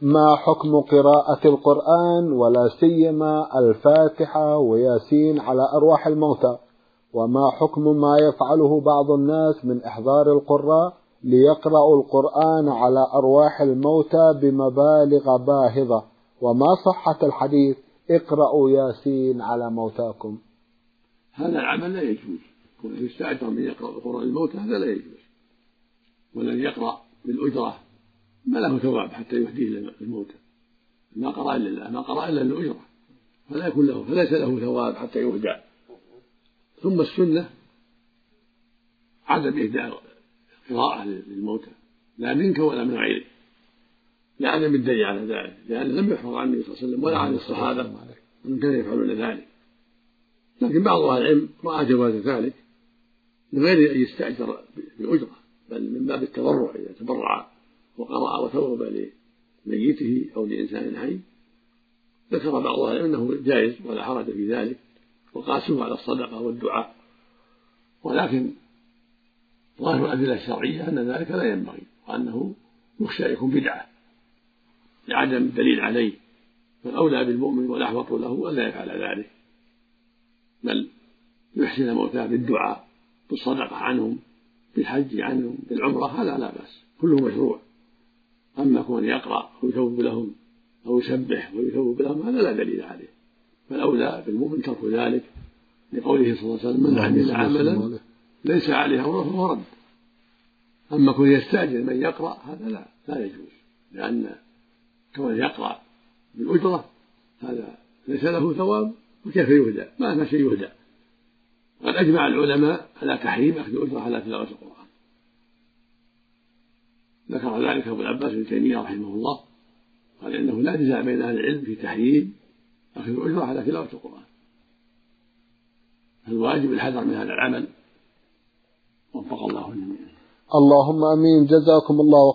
ما حكم قراءة القرآن ولا سيما الفاتحة وياسين على أرواح الموتى؟ وما حكم ما يفعله بعض الناس من إحضار القراء ليقرأوا القرآن على أرواح الموتى بمبالغ باهظة؟ وما صحة الحديث اقرأوا ياسين على موتاكم؟ هذا العمل لا يجوز، كونه يستأجر من يقرأ القرآن الموتى هذا لا يجوز، والذي يقرأ بالأجرة ما له ثواب حتى يهديه للموتى، ما قرأ إلا لله، ما قرأ إلا للأجرة، فلا يكون له، فليس له ثواب حتى يهدى. ثم السنة عدم إهداء قراءة للموتى لا منك ولا من غيرك، لعدم الدليل على ذلك، لأن لم يحفظ عن النبي صلى الله عليه وسلم ولا عن الصحابة من كانوا يفعلون ذلك. لكن بعض أهل العلم رأى جواز ذلك من غير أن يستأجر بأجرة، بل من باب التبرع، إذا تبرع وقرأ وثوب لميته أو لإنسان حي. ذكر بعض أهل العلم أنه جائز ولا حرج في ذلك، وقاسوه على الصدقة والدعاء، ولكن ظاهر الأدلة الشرعية أن ذلك لا ينبغي، وأنه يخشى يكون بدعة لعدم الدليل عليه، فالأولى بالمؤمن والأحوط له ألا يفعل ذلك، بل يحسن موتاه بالدعاء بالصدقة عنهم بالحج عنهم بالعمرة، هذا لا بأس، كله مشروع. أما كون يقرأ ويثوب لهم أو يسبح ويثوب لهم هذا لا دليل عليه، فالأولى بالمؤمن ترك ذلك، لقوله صلى الله عليه وسلم: من عمل عملا ليس عليه أمره فهو رد. أما كون يستأجر من يقرأ هذا لا يجوز، لأن كون يقرأ بالأجرة هذا ليس له ثواب، وكيف يهدى؟ ما شيء يهدى. قد أجمع العلماء على تحريم أخذ الأجرة على تلاوة القرآن، ذكر ذلك أبو العباس ابن تيمية رحمه الله، قال إنه لا نزاع بين أهل العلم في تحريم أخذ الأجرة على تلاوة القرآن، الواجب الحذر من هذا العمل، وفق الله جميعا. اللهم آمين. جزاكم الله